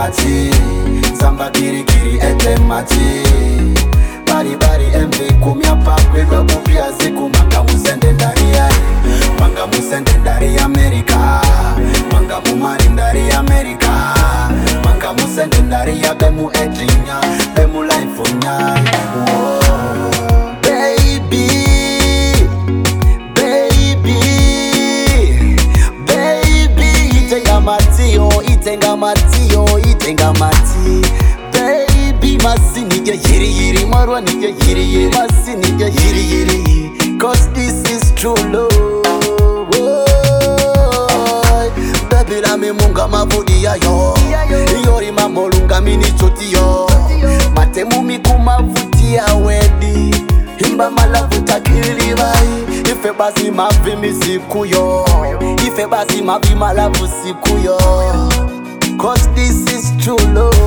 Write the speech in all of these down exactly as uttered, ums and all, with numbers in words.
mati Samba kiri kiri ete mati Bari bari M V kumya pakwe kwa kupia ziku Manga musende ndari ya Manga musende ndari Amerika Manga mumari ndari Amerika Manga musende ndari ya bemu ejinya Bemu life unya Baby Baby Baby Itenga matio Itenga matio Itenga mati Baby masi nige yiri yiri Marwa nige yiri yiri Masi nige yiri yiri Cause this is true love Baby la mi munga mavudi ya yo Yori mamolunga mini choti yo Mate mumi kumavuti ya wedi Himba malavuta kili bai Ife basi mavi misiku yo Ife basi mavi malavu siku yo Cause this is true love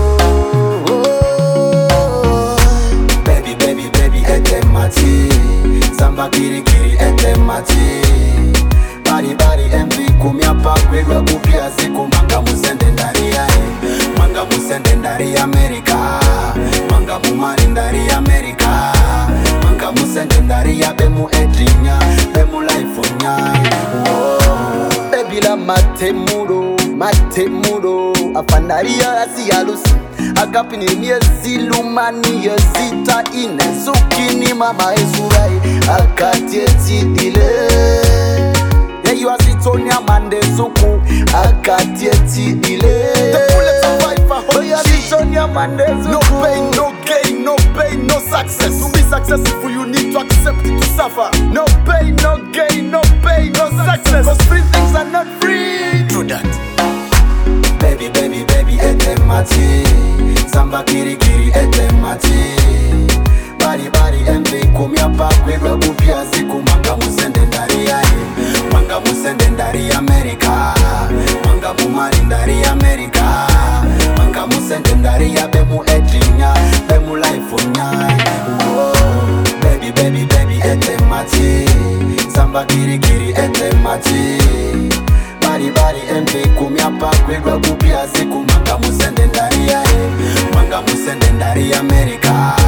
Baby baby baby ete mati Samba kiri kiri ete mati Bari bari M V kumya pakwe kwa kupia ziku Manga musende ndari ya Manga musende ndari Amerika Manga mumari ndari Amerika Manga musende ndari ya bemu ejinya Bemu life unya Baby la matemuro Matemuro Afandari ya asi ya lusi Agapini miezi lumani ya zita ine Zukini mama ezurai Akatieti dile You are Sitonia Mande Zuku Akatieti dile The bullets of life are hot. You are Sitonia Mande Zuku No pain, no gain, no pain, no success. To be successful you need to accept it to suffer. No pain, no gain, no pain, no success. Cause free things are not free. True that. Baby, baby, baby, ete mati Samba kiri kiri ete mati Bari bari M V kumya pakwe kwa kupia ziku Manga musende ndari ya Manga musende ndari Amerika Manga mumari ndari Amerika Manga musende ndari ya bemu ejinya Bemu life unya Baby baby baby ete mati Samba kiri kiri ete mati Bari bari M V kumya pakwe kwa kupia ziku Manga musende ndari ya Manga musende ndari Amerika